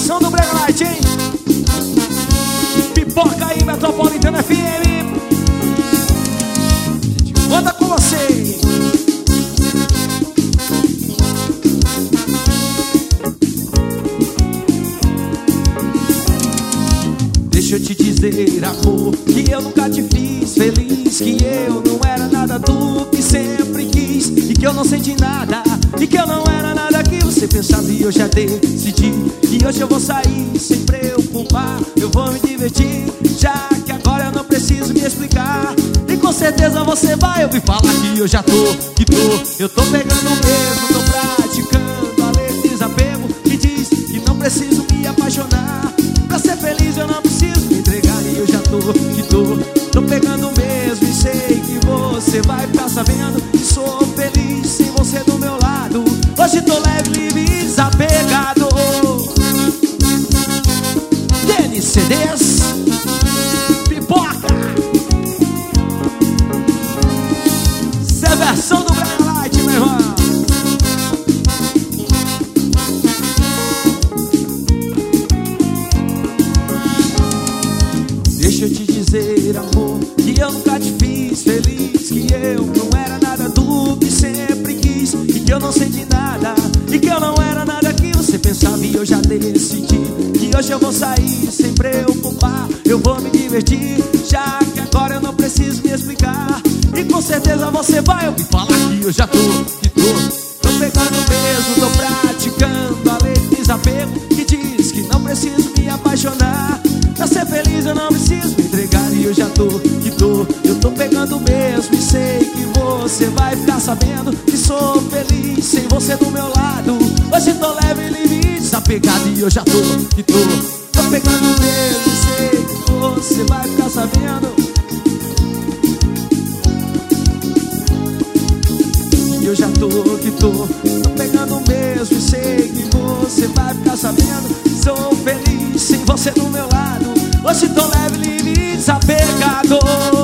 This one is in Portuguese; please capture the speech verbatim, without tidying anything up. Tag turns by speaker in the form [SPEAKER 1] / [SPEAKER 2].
[SPEAKER 1] versão do Brega Light, hein? Pipoca aí, Metropolitana F M. Manda com você. Deixa eu te dizer, amor, que eu nunca te fiz feliz, que eu não era nada do que sempre quis, e que eu não senti nada, e que eu não era nada que você pensava. E eu já decidi que hoje eu vou sair sem preocupar, eu vou me divertir, já que agora eu não preciso me explicar. E com certeza você vai ouvir falar que eu já tô, que tô, eu tô pegando mesmo, tô praticando a lei de desapego, que diz que não preciso me apaixonar. Pra ser feliz eu não preciso me entregar. E eu já tô, que tô, tô pegando mesmo, e sei que você vai ficar sabendo que sou feliz sem você do meu lado. Hoje tô leve, livre e desapegado. Denis C Ds, Pipoca. Essa é a versão do Brega Light, meu irmão. Deixa eu te dizer, amor, que eu nunca te fiz feliz, que eu não era nada do que sempre quis, e que eu não senti nada, e que eu não era nada que você pensava. E eu já decidi que hoje eu vou sair sem preocupar, eu vou me divertir, já que agora eu não preciso me explicar. E com certeza você vai ouvir falar que eu já tô, que tô, tô pegando mesmo, tô praticando a lei de desapego, que diz que não preciso me apaixonar. Pra ser feliz eu não preciso me entregar. E eu já tô, que tô, eu tô pegando mesmo, e sei que você vai ficar sabendo que sou feliz sem você do meu lado. Hoje tô leve, livre e desapegado. E eu já tô, que tô, tô pegando mesmo, e sei que você vai ficar sabendo. E eu já tô, que tô, tô pegando mesmo, e sei que você vai ficar sabendo. Sou feliz sem você do meu lado. Hoje tô leve, livre e desapegado.